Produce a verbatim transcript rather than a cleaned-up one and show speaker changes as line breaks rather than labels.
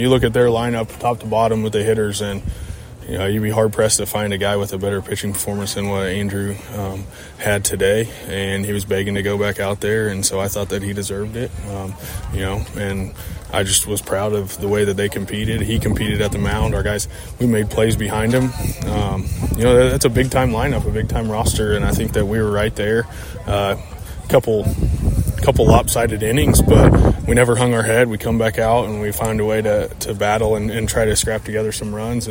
You look at their lineup top to bottom with the hitters, and you know, you'd be hard-pressed to find a guy with a better pitching performance than what Andrew um, had today, and he was begging to go back out there, and so I thought that he deserved it, um, you know, and I just was proud of the way that they competed. He competed at the mound. Our guys, we made plays behind him. Um, you know, that's a big-time lineup, a big-time roster, and I think that we were right there. Uh, couple couple lopsided innings, but we never hung our head. We come back out, and we find a way to, to battle and, and try to scrap together some runs.